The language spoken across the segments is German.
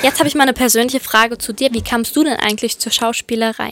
Jetzt habe ich mal eine persönliche Frage zu dir. Wie kamst du denn eigentlich zur Schauspielerei?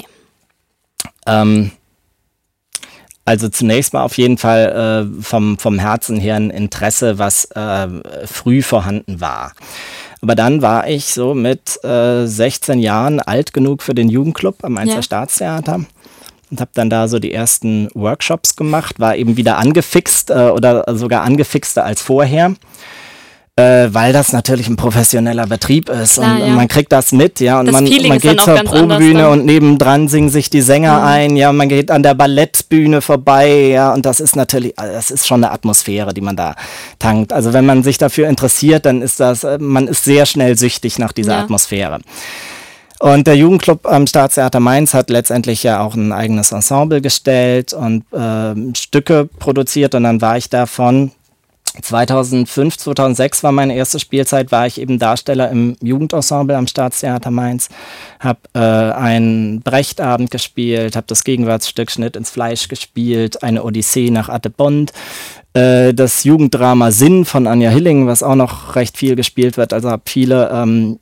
Also zunächst mal auf jeden Fall vom Herzen her ein Interesse, was früh vorhanden war. Aber dann war ich so mit 16 Jahren alt genug für den Jugendclub am Mainzer Staatstheater und habe dann da so die ersten Workshops gemacht, war eben wieder angefixt oder sogar angefixter als vorher. Weil das natürlich ein professioneller Betrieb ist. Klar, und man kriegt das mit, ja, und man geht zur Probebühne und nebendran singen sich die Sänger ein, ja, man geht an der Ballettbühne vorbei, ja, und das ist natürlich, das ist schon eine Atmosphäre, die man da tankt. Also wenn man sich dafür interessiert, dann ist man ist sehr schnell süchtig nach dieser Atmosphäre. Und der Jugendclub am Staatstheater Mainz hat letztendlich ja auch ein eigenes Ensemble gestellt und Stücke produziert, und dann war ich davon 2005, 2006 war meine erste Spielzeit, war ich eben Darsteller im Jugendensemble am Staatstheater Mainz, habe einen Brechtabend gespielt, habe das Gegenwartsstück Schnitt ins Fleisch gespielt, eine Odyssee nach Attebond, das Jugenddrama Sinn von Anja Hilling, was auch noch recht viel gespielt wird, also habe viele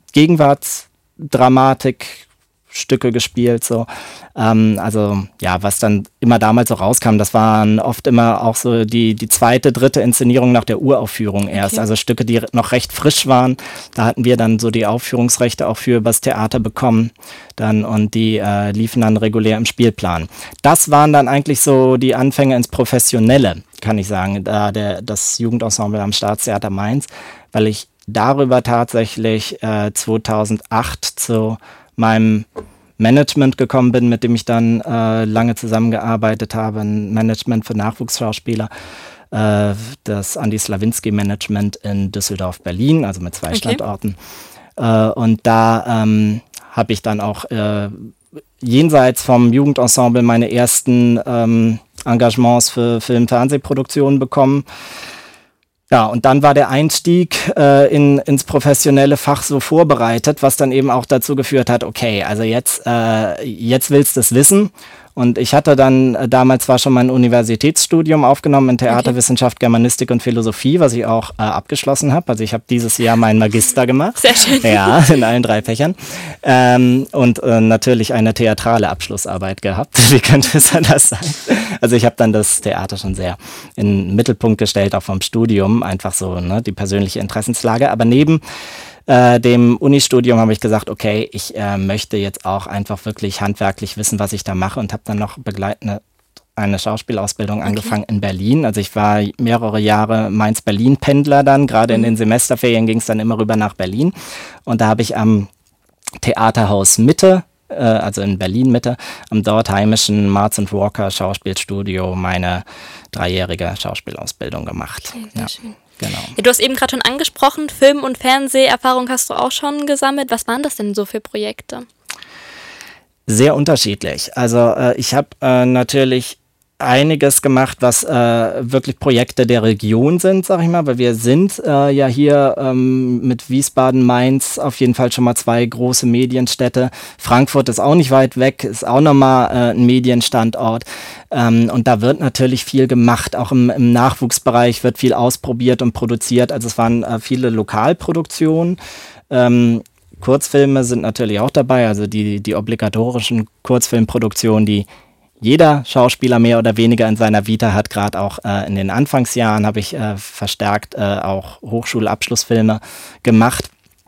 Gegenwartsdramatik-Stücke gespielt, so. Also ja, was dann immer damals so rauskam, das waren oft immer auch so die zweite, dritte Inszenierung nach der Uraufführung erst. Also Stücke, die noch recht frisch waren. Da hatten wir dann so die Aufführungsrechte auch für übers Theater bekommen dann, und die liefen dann regulär im Spielplan. Das waren dann eigentlich so die Anfänge ins Professionelle, kann ich sagen, das Jugendensemble am Staatstheater Mainz, weil ich darüber tatsächlich 2008 zu meinem Management gekommen bin, mit dem ich dann lange zusammengearbeitet habe, ein Management für Nachwuchsschauspieler, das Andi Slawinski Management in Düsseldorf-Berlin, also mit 2 Standorten. Und da habe ich dann auch jenseits vom Jugendensemble meine ersten Engagements für Film-Fernsehproduktionen bekommen. Ja, und dann war der Einstieg ins professionelle Fach so vorbereitet, was dann eben auch dazu geführt hat, okay, also jetzt willst du es wissen. Und ich hatte dann damals zwar schon mein Universitätsstudium aufgenommen in Theaterwissenschaft, Germanistik und Philosophie, was ich auch abgeschlossen habe. Also ich habe dieses Jahr meinen Magister gemacht. Sehr schön. Ja, in allen 3 Fächern. Und natürlich eine theatrale Abschlussarbeit gehabt. Wie könnte es anders sein? Also ich habe dann das Theater schon sehr in den Mittelpunkt gestellt, auch vom Studium. Einfach so, ne, die persönliche Interessenslage. Aber neben dem Unistudium habe ich gesagt, okay, ich möchte jetzt auch einfach wirklich handwerklich wissen, was ich da mache, und habe dann noch begleitend eine Schauspielausbildung angefangen in Berlin. Also ich war mehrere Jahre Mainz-Berlin-Pendler dann, gerade in den Semesterferien ging es dann immer rüber nach Berlin, und da habe ich am Theaterhaus Mitte, also in Berlin Mitte, am dort heimischen Marz & Walker Schauspielstudio meine 3-jährige Schauspielausbildung gemacht. Okay, sehr schön. Genau. Ja, du hast eben gerade schon angesprochen, Film- und Fernseherfahrung hast du auch schon gesammelt. Was waren das denn so für Projekte? Sehr unterschiedlich. Also ich habe natürlich einiges gemacht, was wirklich Projekte der Region sind, sag ich mal, weil wir sind ja hier mit Wiesbaden, Mainz auf jeden Fall schon mal 2 große Medienstädte. Frankfurt ist auch nicht weit weg, ist auch nochmal ein Medienstandort. Und da wird natürlich viel gemacht, auch im Nachwuchsbereich wird viel ausprobiert und produziert. Also es waren viele Lokalproduktionen. Kurzfilme sind natürlich auch dabei, also die obligatorischen Kurzfilmproduktionen, die jeder Schauspieler mehr oder weniger in seiner Vita hat. Gerade auch in den Anfangsjahren habe ich verstärkt auch Hochschulabschlussfilme gemacht.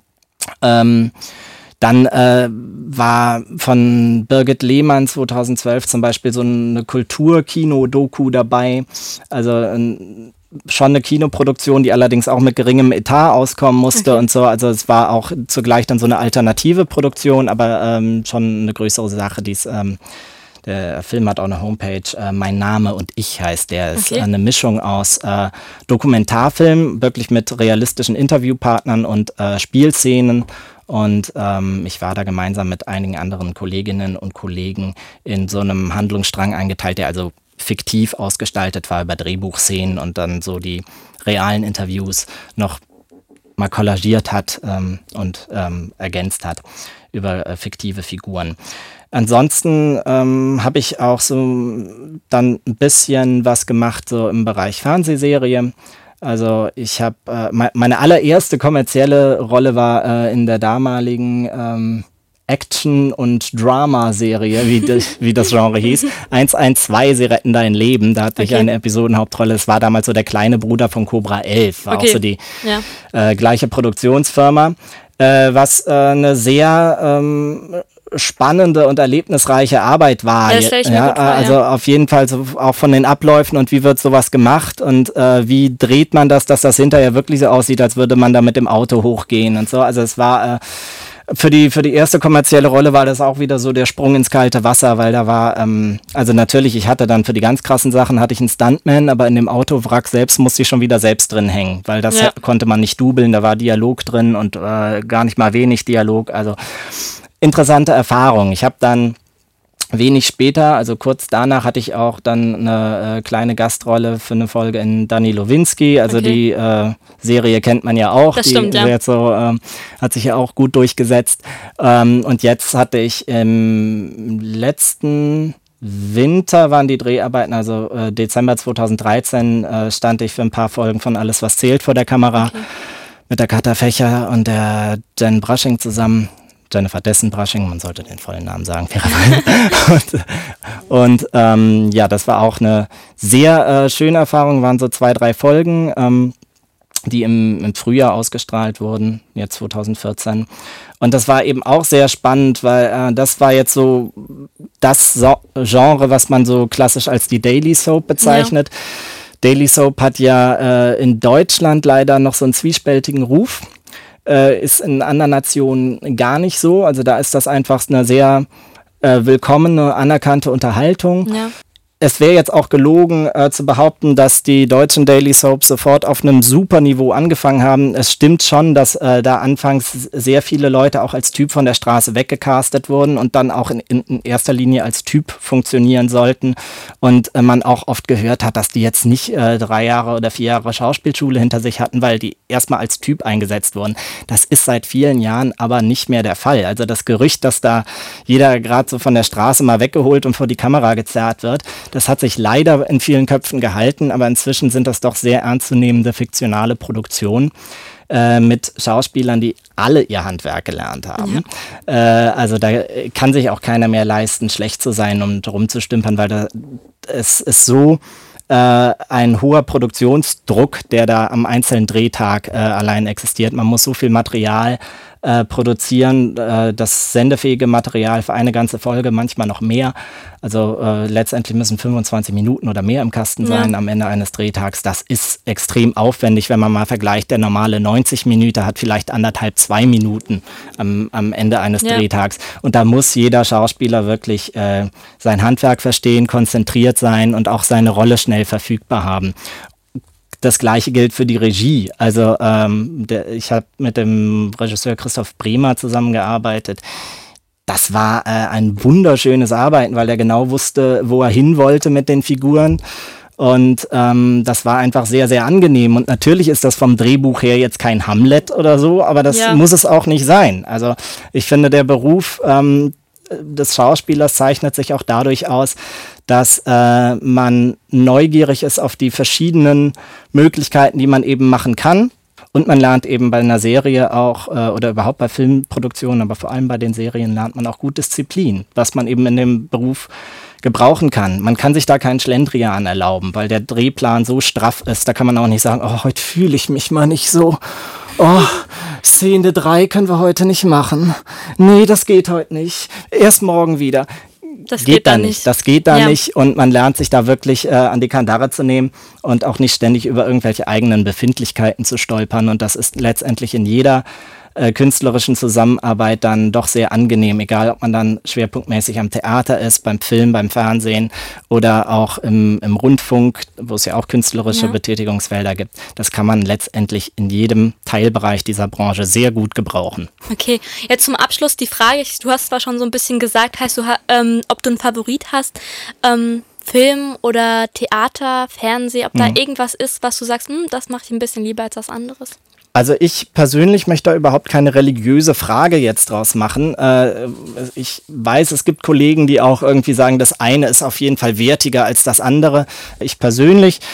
Dann war von Birgit Lehmann 2012 zum Beispiel so eine Kulturkino-Doku dabei. Also schon eine Kinoproduktion, die allerdings auch mit geringem Etat auskommen musste und so. Also es war auch zugleich dann so eine alternative Produktion, aber schon eine größere Sache, die es der Film hat auch eine Homepage, Mein Name und ich heißt der. Ist eine Mischung aus Dokumentarfilm, wirklich mit realistischen Interviewpartnern und Spielszenen. Und ich war da gemeinsam mit einigen anderen Kolleginnen und Kollegen in so einem Handlungsstrang eingeteilt, der also fiktiv ausgestaltet war über Drehbuchszenen und dann so die realen Interviews noch mal kollagiert hat und ergänzt hat über fiktive Figuren. Ansonsten habe ich auch so dann ein bisschen was gemacht so im Bereich Fernsehserie. Also ich habe, meine allererste kommerzielle Rolle war in der damaligen Action- und Drama-Serie, wie das Genre hieß. 112, Sie retten dein Leben. Da hatte ich eine Episodenhauptrolle. Es war damals so der kleine Bruder von Cobra 11. War auch so die gleiche Produktionsfirma. Was eine sehr spannende und erlebnisreiche Arbeit war. Also auf jeden Fall so auch von den Abläufen und wie wird sowas gemacht und wie dreht man das, dass das hinterher wirklich so aussieht, als würde man da mit dem Auto hochgehen und so. Also es war für die erste kommerzielle Rolle war das auch wieder so der Sprung ins kalte Wasser, weil da war, also natürlich, ich hatte dann für die ganz krassen Sachen hatte ich einen Stuntman, aber in dem Autowrack selbst musste ich schon wieder selbst drin hängen, weil das konnte man nicht dubeln, da war Dialog drin und gar nicht mal wenig Dialog, also interessante Erfahrung. Ich habe dann wenig später, also kurz danach, hatte ich auch dann eine kleine Gastrolle für eine Folge in Danny Lewinsky. Also die Serie kennt man ja auch. Das stimmt, Jetzt so, hat sich ja auch gut durchgesetzt. Und jetzt hatte ich im letzten Winter waren die Dreharbeiten, also Dezember 2013 stand ich für ein paar Folgen von Alles, was zählt vor der Kamera mit der Katha Fächer und der Jen Brushing zusammen. Jennifer Dessen-Brushing, man sollte den vollen Namen sagen, fairerweise. und das war auch eine sehr schöne Erfahrung, waren so 2-3 Folgen, die im Frühjahr ausgestrahlt wurden, jetzt 2014. Und das war eben auch sehr spannend, weil das war jetzt so das Genre, was man so klassisch als die Daily Soap bezeichnet. Ja. Daily Soap hat ja in Deutschland leider noch so einen zwiespältigen Ruf. Ist in anderen Nationen gar nicht so. Also da ist das einfach eine sehr willkommene, anerkannte Unterhaltung. Ja. Es wäre jetzt auch gelogen zu behaupten, dass die deutschen Daily Soaps sofort auf einem super Niveau angefangen haben. Es stimmt schon, dass da anfangs sehr viele Leute auch als Typ von der Straße weggecastet wurden und dann auch in erster Linie als Typ funktionieren sollten. Und man auch oft gehört hat, dass die jetzt nicht 3 Jahre oder 4 Jahre Schauspielschule hinter sich hatten, weil die erstmal als Typ eingesetzt wurden. Das ist seit vielen Jahren aber nicht mehr der Fall. Also das Gerücht, dass da jeder gerade so von der Straße mal weggeholt und vor die Kamera gezerrt wird, das hat sich leider in vielen Köpfen gehalten, aber inzwischen sind das doch sehr ernstzunehmende fiktionale Produktionen mit Schauspielern, die alle ihr Handwerk gelernt haben. Ja. Also da kann sich auch keiner mehr leisten, schlecht zu sein und rumzustümpern, weil es ist so ein hoher Produktionsdruck, der da am einzelnen Drehtag allein existiert. Man muss so viel Material produzieren, das sendefähige Material für eine ganze Folge, manchmal noch mehr. Also letztendlich müssen 25 Minuten oder mehr im Kasten sein am Ende eines Drehtags. Das ist extrem aufwendig, wenn man mal vergleicht. Der normale 90 Minuten hat vielleicht 1,5, 2 Minuten am Ende eines Drehtags. Und da muss jeder Schauspieler wirklich sein Handwerk verstehen, konzentriert sein und auch seine Rolle schnell verfügbar haben. Das Gleiche gilt für die Regie. Also ich habe mit dem Regisseur Christoph Bremer zusammengearbeitet. Das war ein wunderschönes Arbeiten, weil er genau wusste, wo er hin wollte mit den Figuren. Und das war einfach sehr, sehr angenehm. Und natürlich ist das vom Drehbuch her jetzt kein Hamlet oder so, aber das muss es auch nicht sein. Also ich finde, der Beruf des Schauspielers zeichnet sich auch dadurch aus, dass man neugierig ist auf die verschiedenen Möglichkeiten, die man eben machen kann. Und man lernt eben bei einer Serie auch, oder überhaupt bei Filmproduktionen, aber vor allem bei den Serien lernt man auch gut Disziplin, was man eben in dem Beruf gebrauchen kann. Man kann sich da keinen Schlendrian erlauben, weil der Drehplan so straff ist. Da kann man auch nicht sagen, oh, heute fühle ich mich mal nicht so. Oh, Szene 3 können wir heute nicht machen. Nee, das geht heute nicht. Erst morgen wieder. Das geht da nicht. Das geht da nicht und man lernt sich da wirklich an die Kandare zu nehmen und auch nicht ständig über irgendwelche eigenen Befindlichkeiten zu stolpern und das ist letztendlich in jeder künstlerischen Zusammenarbeit dann doch sehr angenehm, egal ob man dann schwerpunktmäßig am Theater ist, beim Film, beim Fernsehen oder auch im Rundfunk, wo es ja auch künstlerische Betätigungsfelder gibt. Das kann man letztendlich in jedem Teilbereich dieser Branche sehr gut gebrauchen. Okay, jetzt zum Abschluss die Frage, du hast zwar schon so ein bisschen gesagt, ob du einen Favorit hast, Film oder Theater, Fernsehen, ob da irgendwas ist, was du sagst, das mache ich ein bisschen lieber als was anderes? Also ich persönlich möchte da überhaupt keine religiöse Frage jetzt draus machen. Ich weiß, es gibt Kollegen, die auch irgendwie sagen, das eine ist auf jeden Fall wertiger als das andere. Ich persönlich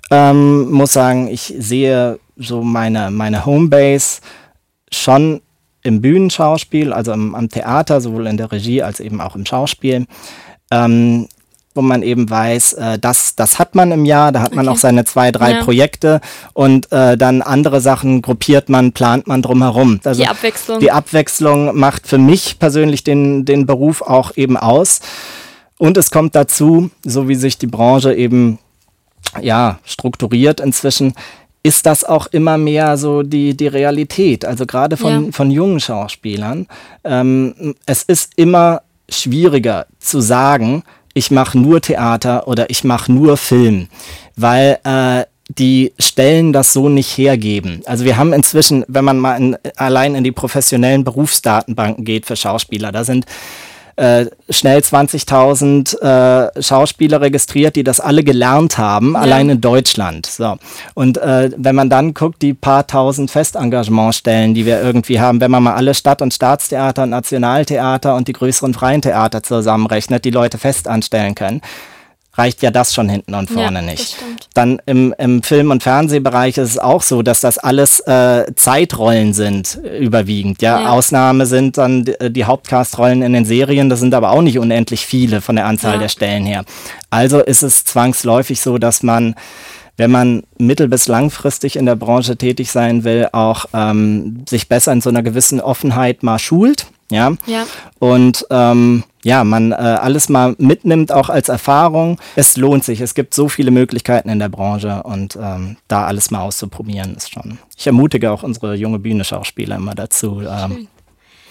muss sagen, ich sehe so meine Homebase schon im Bühnenschauspiel, also am Theater, sowohl in der Regie als eben auch im Schauspiel, wo man eben weiß, das hat man im Jahr, da hat man auch seine 2, 3 Projekte und dann andere Sachen gruppiert man, plant man drumherum. Also die Abwechslung macht für mich persönlich den Beruf auch eben aus. Und es kommt dazu, so wie sich die Branche eben strukturiert inzwischen, ist das auch immer mehr so die Realität. Also gerade von jungen Schauspielern. Es ist immer schwieriger zu sagen, ich mache nur Theater oder ich mache nur Film, weil die Stellen das so nicht hergeben. Also wir haben inzwischen, wenn man mal allein in die professionellen Berufsdatenbanken geht für Schauspieler, da sind schnell 20.000 Schauspieler registriert, die das alle gelernt haben, allein in Deutschland. So. Und wenn man dann guckt, die paar tausend Festengagementstellen, die wir irgendwie haben, wenn man mal alle Stadt- und Staatstheater und Nationaltheater und die größeren freien Theater zusammenrechnet, die Leute fest anstellen können, reicht ja das schon hinten und vorne nicht. Dann im Film- und Fernsehbereich ist es auch so, dass das alles Zeitrollen sind, überwiegend. Ausnahme sind dann die Hauptcastrollen in den Serien, das sind aber auch nicht unendlich viele von der Anzahl der Stellen her. Also ist es zwangsläufig so, dass man, wenn man mittel- bis langfristig in der Branche tätig sein will, auch sich besser in so einer gewissen Offenheit mal schult. Und man alles mal mitnimmt, auch als Erfahrung. Es lohnt sich. Es gibt so viele Möglichkeiten in der Branche und da alles mal auszuprobieren ist schon. Ich ermutige auch unsere junge Bühne-Schauspieler immer dazu,